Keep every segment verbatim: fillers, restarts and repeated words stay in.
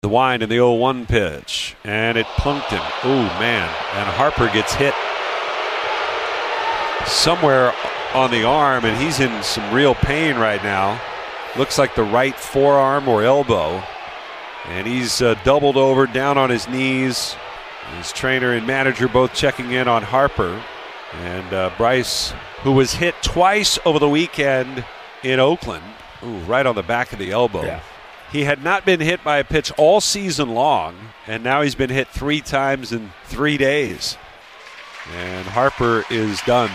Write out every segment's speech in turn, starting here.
The wind and the oh one pitch, and it punked him. Ooh, man. And Harper gets hit somewhere on the arm, and he's in some real pain right now. Looks like the right forearm or elbow. And he's uh, doubled over, down on his knees. His trainer and manager both checking in on Harper. And uh, Bryce, who was hit twice over the weekend in Oakland, ooh, right on the back of the elbow. Yeah. He had not been hit by a pitch all season long, and now he's been hit three times in three days. And Harper is done.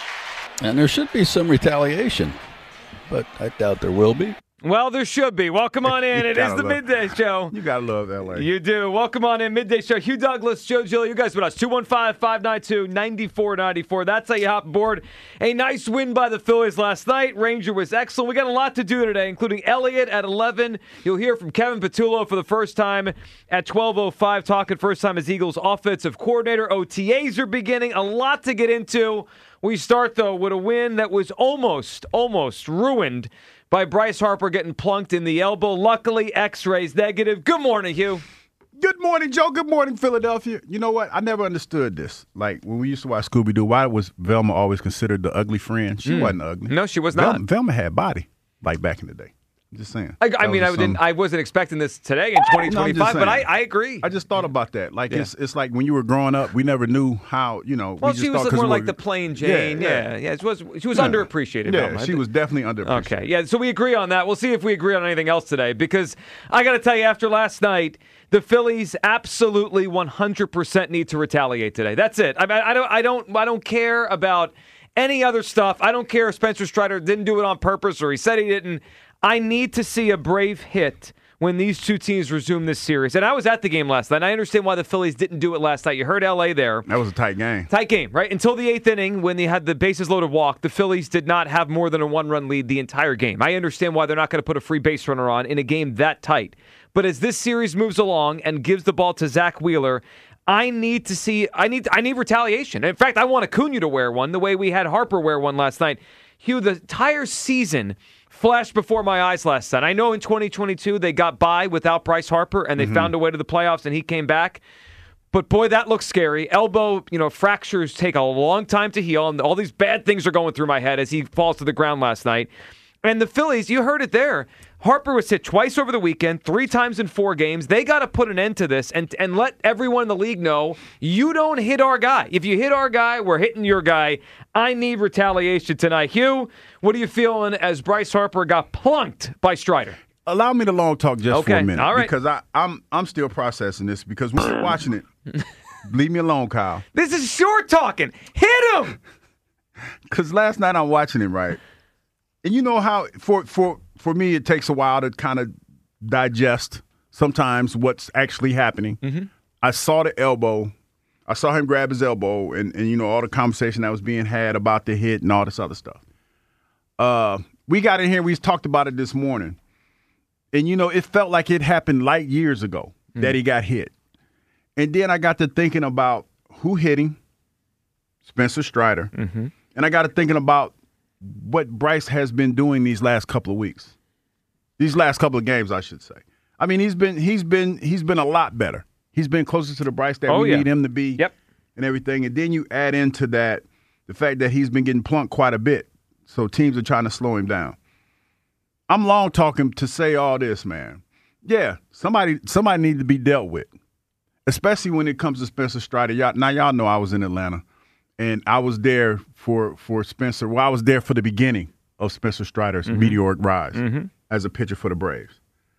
And there should be some retaliation, but I doubt there will be. Well, there should be. Welcome on in. It is the love, Midday Show. You got to love L A. You do. Welcome on in. Midday Show. Hugh Douglas, Joe Gill, you guys with us. two one five, five nine two, nine four nine four. That's how you hop aboard. A nice win by the Phillies last night. Ranger was excellent. We got a lot to do today, including Elliott at eleven. You'll hear from Kevin Patullo for the first time at twelve oh five, talking first time as Eagles offensive coordinator. O T As are beginning. A lot to get into. We start, though, with a win that was almost, almost ruined by Bryce Harper getting plunked in the elbow. Luckily, x-rays negative. Good morning, Hugh. Good morning, Joe. Good morning, Philadelphia. You know what? I never understood this. Like, when we used to watch Scooby-Doo, why was Velma always considered the ugly friend? She mm. wasn't ugly. No, she was not. Velma, Velma had body, like back in the day. I'm just saying. I, I mean, I, some, didn't, I wasn't expecting this today in twenty twenty-five, no, but I, I agree. I just thought about that. Like, yeah. it's it's like when you were growing up, we never knew how, you know. Well, we just she was thought, more we like were, the plain Jane. Yeah, yeah. yeah. She was, she was yeah. underappreciated. Yeah, Velma. she was definitely underappreciated. Okay, yeah, so we agree on that. We'll see if we agree on anything else today, because I got to tell you, after last night, the Phillies absolutely one hundred percent need to retaliate today. That's it. I, I, don't, I, don't, I don't care about any other stuff. I don't care if Spencer Strider didn't do it on purpose or he said he didn't. I need to see a brave hit when these two teams resume this series. And I was at the game last night. I understand why the Phillies didn't do it last night. You heard L A there. That was a tight game. Tight game, right? Until the eighth inning, when they had the bases loaded walk, the Phillies did not have more than a one-run lead the entire game. I understand why they're not going to put a free base runner on in a game that tight. But as this series moves along and gives the ball to Zach Wheeler, I need to see, I need, I need retaliation. In fact, I want Acuna to wear one the way we had Harper wear one last night. Hugh, the entire season flashed before my eyes last night. I know in twenty twenty-two they got by without Bryce Harper and they mm-hmm. found a way to the playoffs and he came back. But boy, that looks scary. Elbow, you know, fractures take a long time to heal, and all these bad things are going through my head as he falls to the ground last night. And the Phillies, you heard it there. Harper was hit twice over the weekend, three times in four games. They got to put an end to this and and let everyone in the league know you don't hit our guy. If you hit our guy, we're hitting your guy. I need retaliation tonight. Hugh, what are you feeling as Bryce Harper got plunked by Strider? Allow me to long talk just okay. for a minute. All right. Because I, I'm I'm still processing this because when you're watching it, leave me alone, Kyle. This is short talking. Hit him! Because last night I'm watching it, right? And you know how for for for me it takes a while to kind of digest sometimes what's actually happening. Mm-hmm. I saw the elbow. I saw him grab his elbow and, and, you know, all the conversation that was being had about the hit and all this other stuff. Uh, we got in here. We talked about it this morning. And, you know, it felt like it happened light years ago mm-hmm. that he got hit. And then I got to thinking about who hit him, Spencer Strider. Mm-hmm. And I got to thinking about what Bryce has been doing these last couple of weeks, these last couple of games, I should say. I mean, he's been he's been he's been a lot better. He's been closer to the Bryce that oh, we yeah. need him to be, yep. and everything. And then you add into that the fact that he's been getting plunked quite a bit, so teams are trying to slow him down. I'm long talking to say all this, man. Yeah, somebody somebody needs to be dealt with, especially when it comes to Spencer Strider. Y'all, now y'all know I was in Atlanta. And I was there for, for Spencer. Well, I was there for the beginning of Spencer Strider's mm-hmm. meteoric rise mm-hmm. as a pitcher for the Braves.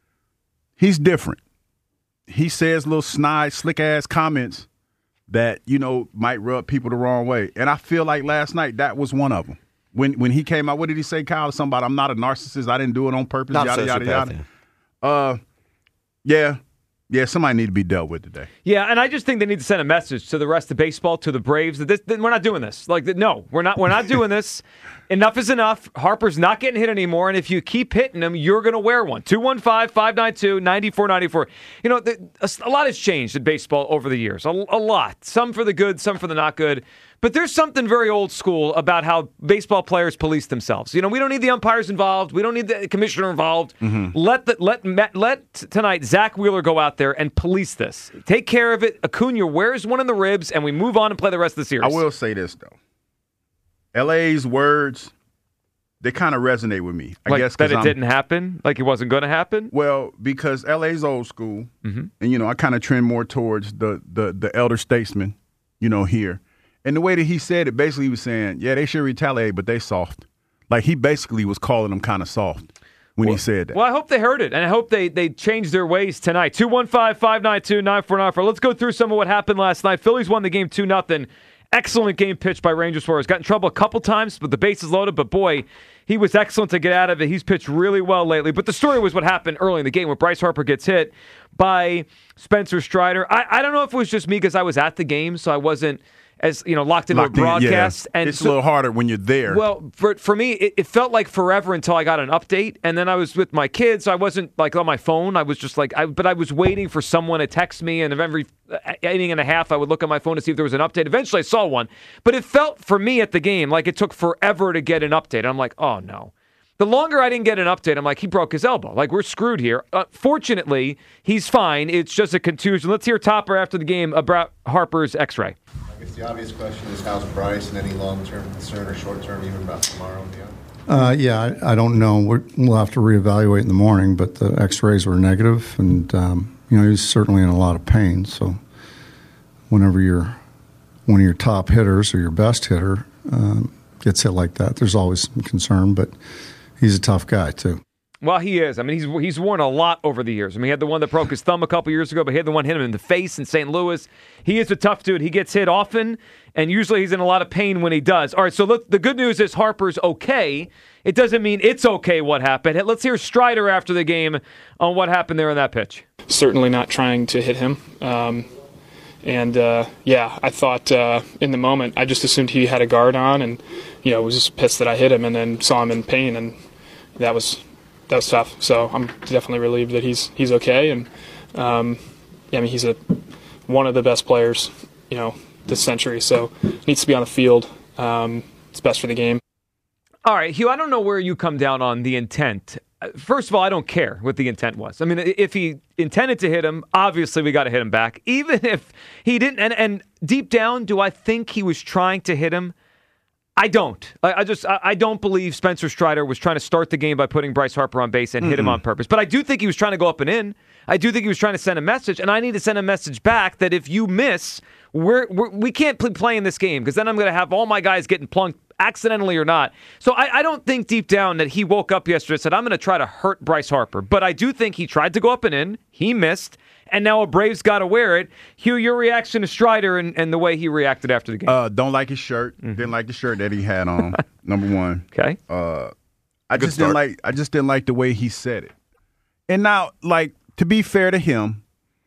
He's different. He says little snide, slick-ass comments that, you know, might rub people the wrong way. And I feel like last night that was one of them. When when he came out, what did he say, Kyle? Something about, I'm not a narcissist. I didn't do it on purpose, not yada, yada, yada. Yeah. Uh, yeah. Yeah, somebody need to be dealt with today. Yeah, and I just think they need to send a message to the rest of baseball, to the Braves, that this, that we're not doing this. Like, no, we're not. We're not doing this. Enough is enough. Harper's not getting hit anymore, and if you keep hitting him, you're going to wear one. two one five, five nine two, nine four nine four. You know, the, a, a lot has changed in baseball over the years. A, a lot. Some for the good, some for the not good. But there's something very old school about how baseball players police themselves. You know, we don't need the umpires involved. We don't need the commissioner involved. Mm-hmm. Let the, let let tonight Zach Wheeler go out there and police this. Take care of it. Acuna wears one in the ribs, and we move on and play the rest of the series. I will say this, though. L A's words, they kind of resonate with me. I like guess that it I'm, didn't happen? Like it wasn't going to happen? Well, because L A's old school, mm-hmm. and, you know, I kind of trend more towards the, the, the elder statesman, you know, here. And the way that he said it, basically he was saying, yeah, they should retaliate, but they soft. Like he basically was calling them kind of soft when well, he said that. Well, I hope they heard it, and I hope they, they changed their ways tonight. two one five, five nine two, nine four nine four. Let's go through some of what happened last night. Phillies won the game two nothing. Excellent game pitched by Ranger Suarez. Got in trouble a couple times, but the bases loaded. But, boy, he was excellent to get out of it. He's pitched really well lately. But the story was what happened early in the game when Bryce Harper gets hit by Spencer Strider. I, I don't know if it was just me because I was at the game, so I wasn't – as you know, locked into locked a broadcast. In, yeah. And it's so, a little harder when you're there. Well, for for me, it, it felt like forever until I got an update, and then I was with my kids. So I wasn't like on my phone. I was just like, I, but I was waiting for someone to text me, and every inning and a half, I would look at my phone to see if there was an update. Eventually, I saw one, but it felt for me at the game like it took forever to get an update. I'm like, oh no. The longer I didn't get an update, I'm like, he broke his elbow. Like, we're screwed here. Uh, fortunately, he's fine. It's just a contusion. Let's hear Topper after the game about Harper's x-ray. I guess the obvious question is, how's Bryce, and any long-term concern or short-term even about tomorrow and beyond? Uh, yeah, I, I don't know. We're, we'll have to reevaluate in the morning, but the x-rays were negative, and, um, you know, he's certainly in a lot of pain. So whenever you're one of your top hitters or your best hitter um, gets hit like that, there's always some concern, but he's a tough guy, too. Well, he is. I mean, he's he's worn a lot over the years. I mean, he had the one that broke his thumb a couple years ago, but he had the one hit him in the face in Saint Louis. He is a tough dude. He gets hit often, and usually he's in a lot of pain when he does. All right, so look, the good news is Harper's okay. It doesn't mean it's okay what happened. Let's hear Strider after the game on what happened there on that pitch. Certainly not trying to hit him. Um, and, uh, yeah, I thought uh, in the moment, I just assumed he had a guard on and, you know, was just pissed that I hit him and then saw him in pain, and that was... That was tough. So I'm definitely relieved that he's he's okay. And um, yeah, I mean, he's a one of the best players, you know, this century. So needs to be on the field. Um, it's best for the game. All right, Hugh. I don't know where you come down on the intent. First of all, I don't care what the intent was. I mean, if he intended to hit him, obviously we got to hit him back. Even if he didn't. And, and deep down, do I think he was trying to hit him? I don't. I, I just I, I don't believe Spencer Strider was trying to start the game by putting Bryce Harper on base and mm-hmm. hit him on purpose. But I do think he was trying to go up and in. I do think he was trying to send a message, and I need to send a message back that if you miss, we're, we're, we can't play, play in this game because then I'm going to have all my guys getting plunked accidentally or not. So I, I don't think deep down that he woke up yesterday and said, I'm going to try to hurt Bryce Harper. But I do think he tried to go up and in. He missed. And now a Braves got to wear it. Hugh, your reaction to Strider and, and the way he reacted after the game? Uh, don't like his shirt. Mm-hmm. Didn't like the shirt that he had on. Number one. Okay. Uh, I Good just start. didn't like. I just didn't like the way he said it. And now, like, to be fair to him,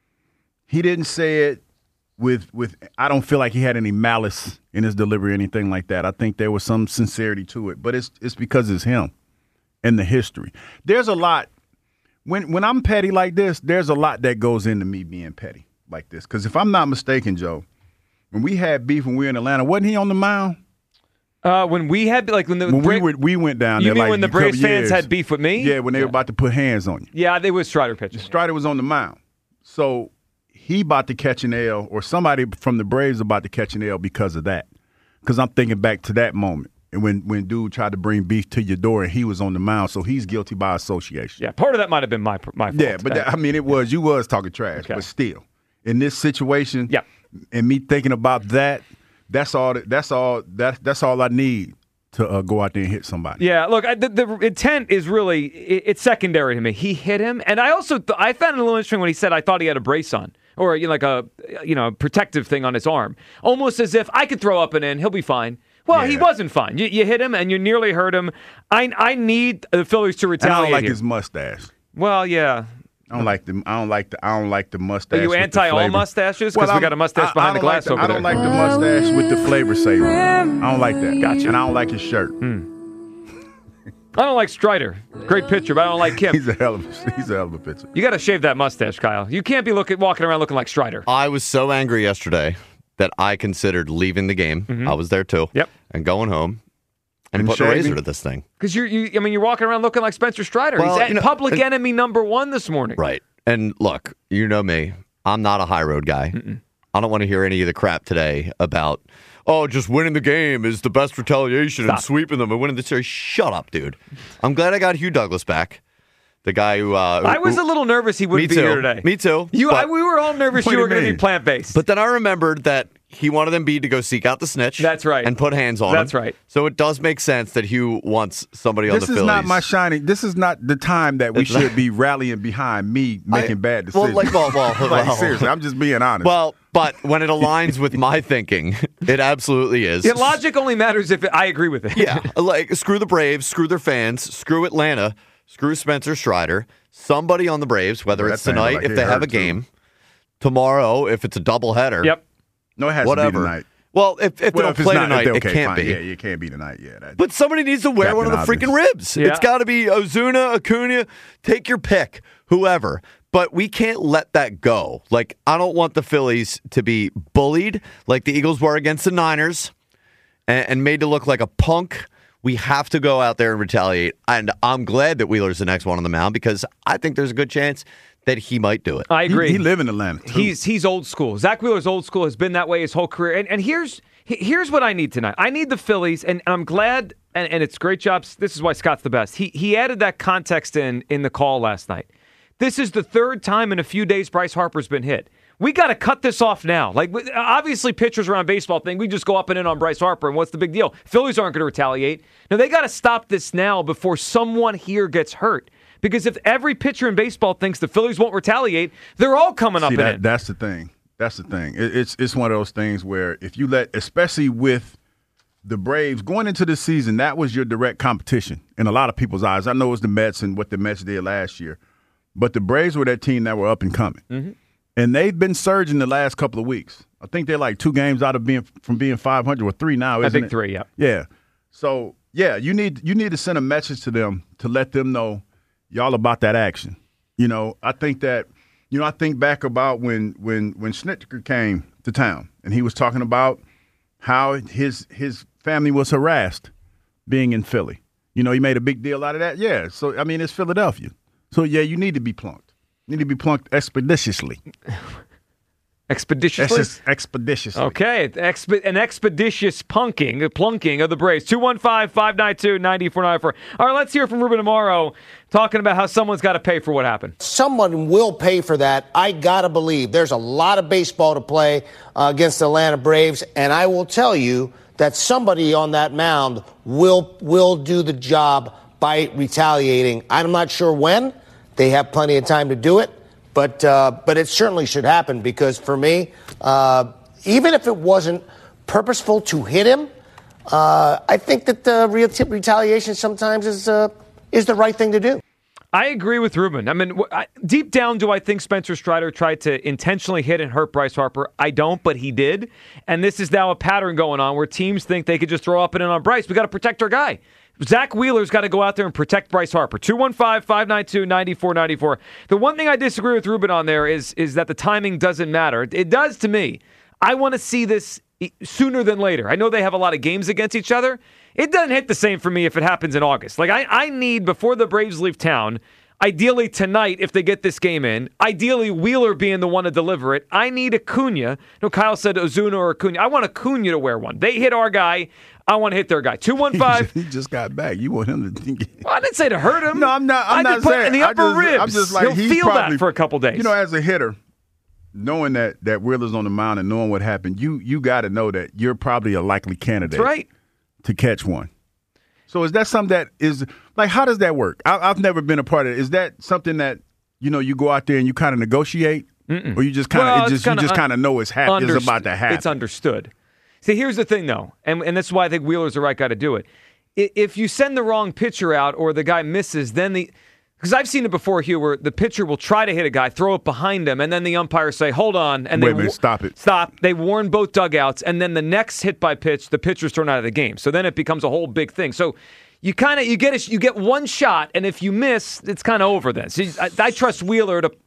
he didn't say it with with. I don't feel like he had any malice in his delivery or anything like that. I think there was some sincerity to it, but it's it's because it's him and the history. There's a lot. When when I'm petty like this, there's a lot that goes into me being petty like this. Because if I'm not mistaken, Joe, when we had beef when we were in Atlanta, wasn't he on the mound? Uh, when we had like when the when Bra- we were, we went down you there. mean like when the Braves fans had beef with me? Yeah, when they yeah. were about to put hands on you. Yeah, they was Strider pitching. Strider was on the mound, so he about to catch an L, or somebody from the Braves about to catch an L because of that. Because I'm thinking back to that moment. And when, when dude tried to bring beef to your door and he was on the mound, so he's guilty by association. Yeah, part of that might have been my my fault. Yeah, but that, I mean, it was you was talking trash, okay. But still, in this situation, yeah. and me thinking about that, that's all. That, that's all. That that's all I need to uh, go out there and hit somebody. Yeah, look, I, the, the intent is really it, it's secondary to me. He hit him, and I also th- I found it a little interesting when he said I thought he had a brace on. Or you know, like a you know protective thing on his arm, almost as if I could throw up and in, he'll be fine. Well, yeah. He wasn't fine. You, you hit him and you nearly hurt him. I I need the Phillies to retaliate. And I don't like here. his mustache. Well, yeah. I don't like the. I don't like the. I don't like the mustache. Are you anti all mustaches? Because well, we got a mustache I, behind I the glass like the, over I there. don't like the mustache with the flavor saver. I don't like that. Gotcha. And I don't like his shirt. Hmm. I don't like Strider. Great pitcher, but I don't like him. he's a hell of a, he's a hell of a pitcher. You got to shave that mustache, Kyle. You can't be looking walking around looking like Strider. I was so angry yesterday that I considered leaving the game. Mm-hmm. I was there too. Yep. And going home and, And putting a razor shaving. to this thing. Because you're, you, I mean, you're walking around looking like Spencer Strider. Well, He's at you know, public and- enemy number one this morning. Right. And look, you know me. I'm not a high road guy. Mm-mm. I don't want to hear any of the crap today about, oh, just winning the game is the best retaliation Stop. and sweeping them and winning the series. Shut up, dude. I'm glad I got Hugh Douglas back. The guy who... Uh, I was who, a little nervous he wouldn't me be too. here today. Me too. You, but, I, we were all nervous What you do were you going to be mean? plant-based. But then I remembered that he wanted Embiid to go seek out the snitch. That's right. And put hands on That's him. right. So it does make sense that Hugh wants somebody on the This Phillies. is not my shining. This is not the time that we It's should not- be rallying behind me making I- bad well, decisions. like, well, well, Like, well. seriously, I'm just being honest. Well, but when it aligns with my thinking, it absolutely is. Yeah, logic only matters if it, I agree with it. Yeah, like screw the Braves, screw their fans, screw Atlanta, screw Spencer Strider. Somebody on the Braves, whether That it's sounded tonight like if it they have hurt, a too. game, tomorrow if it's a doubleheader. Yep. no, it has whatever. to be tonight. Well, if, if Well, they if don't it's play not, tonight, if they, okay, it can't fine. be. Yeah, it can't be tonight. Yeah, that, But somebody needs to wear Captain one of the Obvious. freaking ribs. Yeah. It's got to be Ozuna, Acuna. Take your pick, whoever. But we can't let that go. Like, I don't want the Phillies to be bullied like the Eagles were against the Niners and, and made to look like a punk. We have to go out there and retaliate. And I'm glad that Wheeler's the next one on the mound because I think there's a good chance that he might do it. I agree. He, he live in Atlanta. Too. He's he's old school. Zach Wheeler's old school, has been that way his whole career. And and here's he- here's what I need tonight. I need the Phillies, and, and I'm glad, and, and it's great jobs. This is why Scott's the best. He he added that context in in the call last night. This is the third time in a few days Bryce Harper's been hit. We got to cut this off now. Like, obviously, pitchers around baseball think we just go up and in on Bryce Harper, and what's the big deal? Phillies aren't going to retaliate. Now, they got to stop this now before someone here gets hurt. Because if every pitcher in baseball thinks the Phillies won't retaliate, they're all coming up See, and that, in. that's the thing. That's the thing. It, it's it's one of those things where if you let, especially with the Braves going into the season, that was your direct competition in a lot of people's eyes. I know it was the Mets and what the Mets did last year, but the Braves were that team that were up and coming, Mm-hmm. and they've been surging the last couple of weeks. I think they're like two games out of being from being five hundred or three now. Isn't I think it? three, yeah. Yeah. So yeah, you need you need to send a message to them to let them know y'all about that action. You know, I think that, you know, I think back about when when when Snitker came to town and he was talking about how his his family was harassed being in Philly. You know, he made a big deal out of that. Yeah. So I mean, it's Philadelphia. So yeah, you need to be plunked. You need to be plunked expeditiously. Expeditiously? That's just expeditiously. Okay, exp- an expeditious punking, a plunking of the Braves. two one five, five nine two, nine four nine four. All right, let's hear from Ruben tomorrow talking about how someone's got to pay for what happened. Someone will pay for that. I got to believe there's a lot of baseball to play uh, against the Atlanta Braves, and I will tell you that somebody on that mound will will do the job by retaliating. I'm not sure when. They have plenty of time to do it. But uh, but it certainly should happen because for me, uh, even if it wasn't purposeful to hit him, uh, I think that the re- retaliation sometimes is uh, is the right thing to do. I agree with Ruben. I mean, I, deep down, do I think Spencer Strider tried to intentionally hit and hurt Bryce Harper? I don't, but he did. And this is now a pattern going on where teams think they could just throw up and in on Bryce. We got to protect our guy. Zach Wheeler's got to go out there and protect Bryce Harper. two one five, five nine two, nine four nine four. The one thing I disagree with Ruben on there is, is that the timing doesn't matter. It does to me. I want to see this sooner than later. I know they have a lot of games against each other. It doesn't hit the same for me if it happens in August. Like, I, I need, before the Braves leave town, ideally tonight, if they get this game in, ideally Wheeler being the one to deliver it, I need Acuna. No, Kyle said Ozuna or Acuna. I want Acuna to wear one. They hit our guy. I want to hit their guy. two one five. He just got back. You want him to get. Well, I didn't say to hurt him. No, I'm not. I'm I not just put saying in the I upper just, ribs. I'm just like He'll he's feel probably, that for a couple days. You know, as a hitter, knowing that that Wheeler's on the mound and knowing what happened, you you got to know that you're probably a likely candidate. That's right. To catch one. So is that something that is like? How does that work? I, I've never been a part of it. Is that something that you know you go out there and you kind of negotiate, Mm-mm. or you just kind of Well, it it's just you kinda just un- kind of know it's hap- it's Underst- about to happen. It's understood. See, here's the thing, though, and, and that's why I think Wheeler's the right guy to do it. I- If you send the wrong pitcher out or the guy misses, then the because I've seen it before, Hugh, where the pitcher will try to hit a guy, throw it behind him, and then the umpires say, "Hold on," and Wait they a minute, wa- stop it. Stop. They warn both dugouts, and then the next hit by pitch, the pitcher's thrown out of the game. So then it becomes a whole big thing. So you kind of you get a, you get one shot, and if you miss, it's kind of over then. So I, I trust Wheeler to to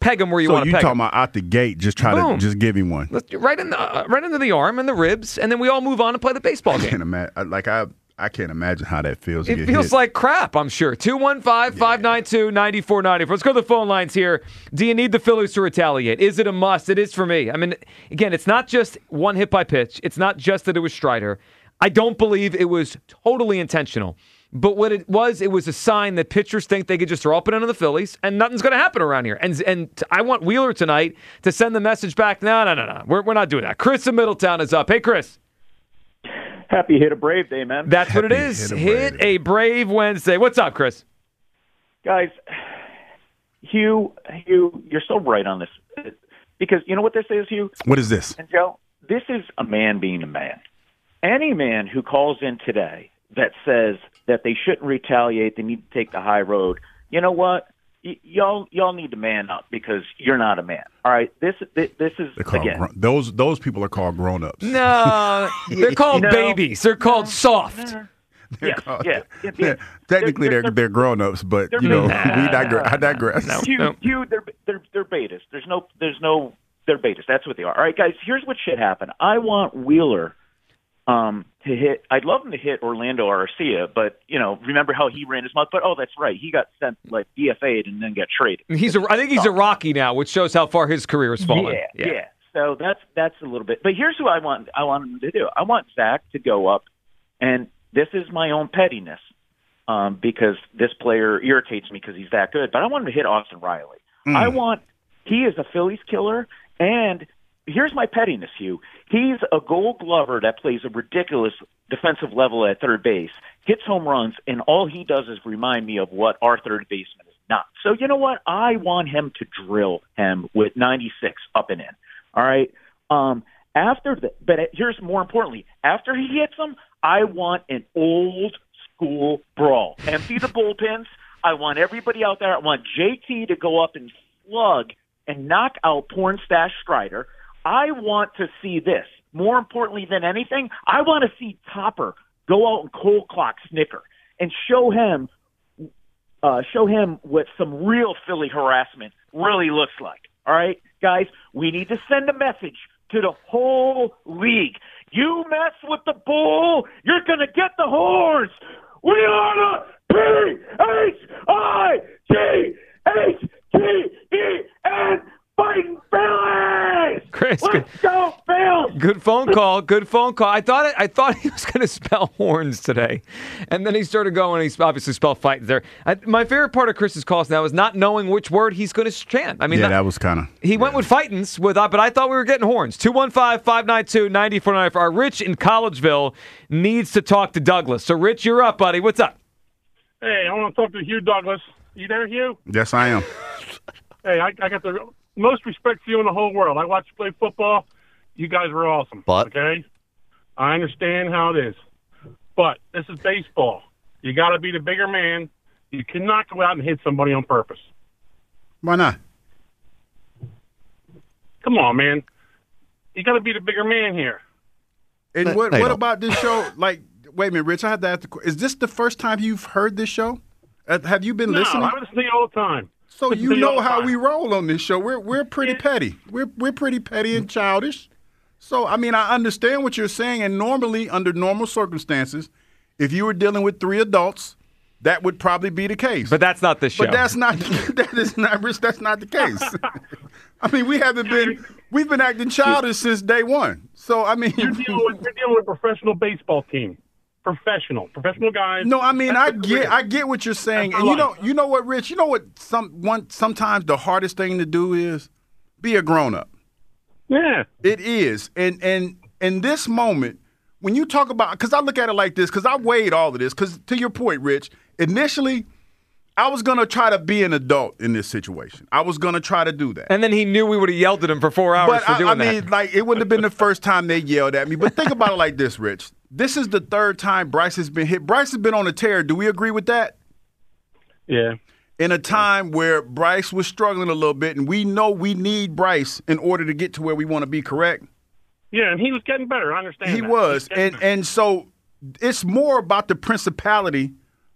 peg him where you so want to you peg him. talking about out the gate, just try Boom. to just give him one. Let's- Right in the uh, right into the arm and the ribs, and then we all move on and play the baseball I game. can't imagine. Like I, I can't imagine how that feels. to It get feels hit. like crap, I'm sure. two one five, five nine two, nine four nine four. Let's go to the phone lines here. Do you need the Phillies to retaliate? Is it a must? It is for me. I mean, again, it's not just one hit by pitch. It's not just that it was Strider. I don't believe it was totally intentional. But what it was, it was a sign that pitchers think they could just throw up and into the Phillies, and nothing's going to happen around here. And and I want Wheeler tonight to send the message back, no, no, no, no. We're, we're not doing that. Chris in Middletown is up. Hey, Chris. Happy Hit a Brave Day, man. That's what it Happy is. Hit a Hit Brave. a Brave Wednesday. What's up, Chris? Guys, Hugh, Hugh, you're so right on this. Because you know what this is, Hugh? What is this? And Joe, this is a man being a man. Any man who calls in today that says that they shouldn't retaliate, they need to take the high road, you know what? Y- y'all, y'all need to man up because you're not a man. All right, this, this, this is They're called again. grown- those those people are called grown ups. No, they're called No. babies. They're called soft. Yeah, yeah, yeah, yeah. Technically, they're They're- they're, grown ups, but they're you know, big. we digress. I digress. No. Hugh, Hugh, they're they're they're betas. There's no there's no they're betas. That's what they are. All right, guys. Here's what should happen. I want Wheeler um, to hit. I'd love him to hit Orlando Arcia, but you know, remember how he ran his mouth. But oh, that's right. He got sent like D F A'd and then got traded. He's a, I think he's a Rocky now, which shows how far his career has fallen. Yeah, yeah. So that's that's a little bit. But here's what I want. I want him to do. I want Zach to go up, and this is my own pettiness, um, because this player irritates me because he's that good. But I want him to hit Austin Riley. Mm. I want. He is a Phillies killer, and here's my pettiness, Hugh. He's a Gold Glover that plays a ridiculous defensive level at third base, hits home runs, and all he does is remind me of what our third baseman is not. So you know what? I want him to drill him with ninety-six up and in. All right. Um, after the, but here's more importantly, after he hits them, I want an old school brawl. Empty the bullpens. I want everybody out there. I want J T to go up and slug and knock out Porn Stash Strider. I want to see this. More importantly than anything, I want to see Topper go out and cold clock Snicker and show him, uh, show him what some real Philly harassment really looks like. All right, guys, we need to send a message to the whole league. You mess with the bull, you're going to get the horns. We are the P H I G H T E N Fighting Phillies! Chris, Let's good, go, Phils! good phone call. Good phone call. I thought it, I thought he was going to spell horns today, and then he started going. He obviously spelled fight there. I, my favorite part of Chris's calls now is not knowing which word he's going to chant. I mean, yeah, that, that was kind of. he went with fightins with, uh, but I thought we were getting horns. two one five, five nine two, nine four nine four. Our Rich in Collegeville needs to talk to Douglas. So, Rich, you're up, buddy. What's up? Hey, I want to talk to Hugh Douglas. You there, Hugh? Yes, I am. Hey, I, I got the most respect for you in the whole world. I watched you play football. You guys were awesome. But? Okay? I understand how it is. But this is baseball. You got to be the bigger man. You cannot go out and hit somebody on purpose. Why not? Come on, man. You got to be the bigger man here. And No, what no, you what don't. about this show? Like, wait a minute, Rich. I have to ask. The, qu- is this the first time you've heard this show? Uh, have you been No, listening? I listen to you all the time. So Listen you to you all know the how time. we roll on this show. We're we're pretty petty. We're we're pretty petty and childish. So I mean, I understand what you're saying. And normally, under normal circumstances, if you were dealing with three adults, that would probably be the case. But that's not this show. But that's not that is not Rich. That's not the case. I mean, we haven't been we've been acting childish since day one. So I mean, You're dealing with, you're dealing with a professional baseball team. Professional. Professional guys. no, I mean, That's I the get, career. I get what you're saying, That's and you the know, life. you know what, Rich, you know what, some one sometimes the hardest thing to do is be a grown up. Yeah. It is, and and in this moment, when you talk about, because I look at it like this, because I weighed all of this, because to your point, Rich, initially, I was gonna try to be an adult in this situation. I was gonna try to do that. And then he knew we would have yelled at him for four hours But for I, doing I that. mean, like, it wouldn't have been the first time they yelled at me. But think about it like this, Rich. This is the third time Bryce has been hit. Bryce has been on a tear. Do we agree with that? Yeah. In a time where Bryce was struggling a little bit, and we know we need Bryce in order to get to where we want to be, correct? Yeah, and he was getting better. I understand He that. was. getting And better. and so it's more about the principality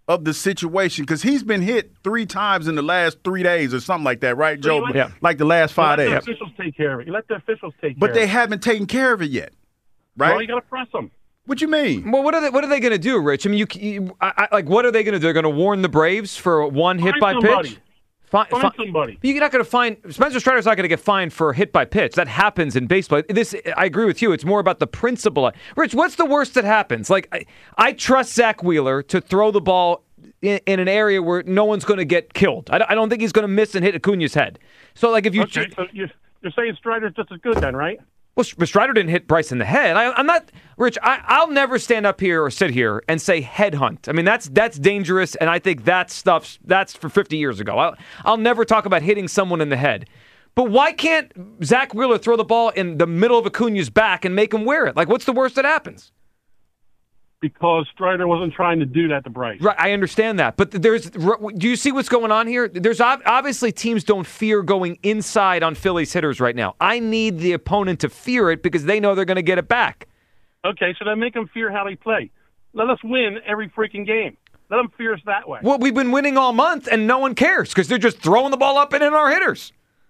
of the situation because he's been hit three times in the last three days or something like that, right, Joe? Let, yeah. Like the last five you days. let the officials take care of it. You let the officials take But care they of it. haven't taken care of it yet, right? Well, you got to press them. What you mean? Well, what are they? What are they going to do, Rich? I mean, you, you I, I, like, what are they going to do? They're going to warn the Braves for one hit Find by somebody. pitch. Fi- Find fi- somebody. You're not going to find Spencer Strider's not going to get fined for hit by pitch. That happens in baseball. This, I agree with you. It's more about the principle. Rich, what's the worst that happens? Like, I, I trust Zach Wheeler to throw the ball in, in an area where no one's going to get killed. I, I don't think he's going to miss and hit Acuna's head. So, like, if you Okay, so you're, you're saying Strider's just as good then, right? Well, Strider didn't hit Bryce in the head. I, I'm not, Rich. I, I'll never stand up here or sit here and say headhunt. I mean, that's that's dangerous, and I think that stuff's that's for fifty years ago. I'll, I'll never talk about hitting someone in the head. But why can't Zach Wheeler throw the ball in the middle of Acuna's back and make him wear it? Like, what's the worst that happens? Because Strider wasn't trying to do that to Bryce. Right, I understand that, but there's. Do you see what's going on here? There's obviously teams don't fear going inside on Phillies hitters right now. I need the opponent to fear it because they know they're going to get it back. Okay, so then make them fear how they play. Let us win every freaking game. Let them fear us that way. Well, we've been winning all month, and no one cares because they're just throwing the ball up and in our hitters.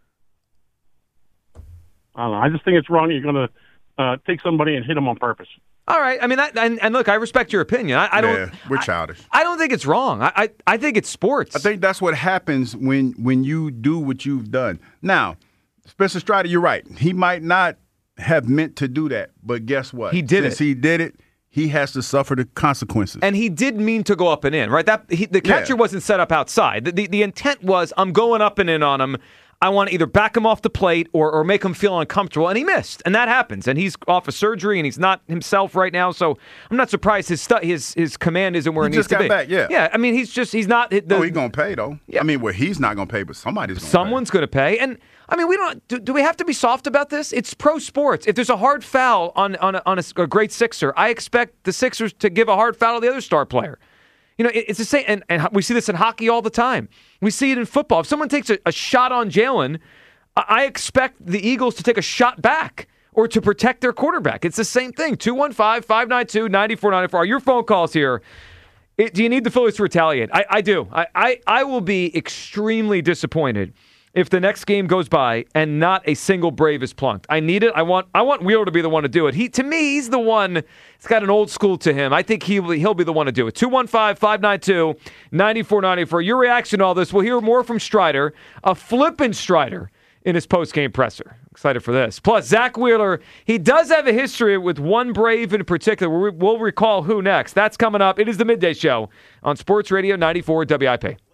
I don't know. I just think it's wrong. You're going to uh, take somebody and hit them on purpose. All right. I mean, that, and, and look, I respect your opinion. I, I don't. Yeah, we're childish. I, I don't think it's wrong. I, I I think it's sports. I think that's what happens when when you do what you've done. Now, Spencer Strider, you're right. He might not have meant to do that, but guess what? He did Since it. he did it, he has to suffer the consequences. And he did mean to go up and in, right? That he, the catcher Yeah. wasn't set up outside. The, the the intent was, I'm going up and in on him. I want to either back him off the plate or, or make him feel uncomfortable, and he missed, and that happens. And he's off of surgery, and he's not himself right now. So I'm not surprised his stu- his his command isn't where He it needs just to got be. back, yeah. yeah. I mean, he's just he's not. The, oh, he's gonna pay though. Yeah. I mean, well, he's not gonna pay, but somebody's gonna Someone's going to pay. And I mean, we don't. Do, do we have to be soft about this? It's pro sports. If there's a hard foul on on a, on a, a great Sixer, I expect the Sixers to give a hard foul to the other star player. You know, it, it's the same, and, and we see this in hockey all the time. We see it in football. If someone takes a, a shot on Jalen, I expect the Eagles to take a shot back or to protect their quarterback. It's the same thing. two one five, five nine two, nine four nine four. Your phone calls here. It, do you need the Phillies to retaliate? I, I do. I, I, I will be extremely disappointed if the next game goes by and not a single Brave is plunked. I need it. I want I want Wheeler to be the one to do it. He To me, he's the one. It's got an old school to him. I think he, he'll be the one to do it. two one five, five nine two, nine four nine four. Your reaction to all this. We'll hear more from Strider, a flippant Strider, in his post-game presser. Excited for this. Plus, Zach Wheeler, he does have a history with one Brave in particular. We'll recall who next. That's coming up. It is the Midday Show on Sports Radio ninety-four W I P.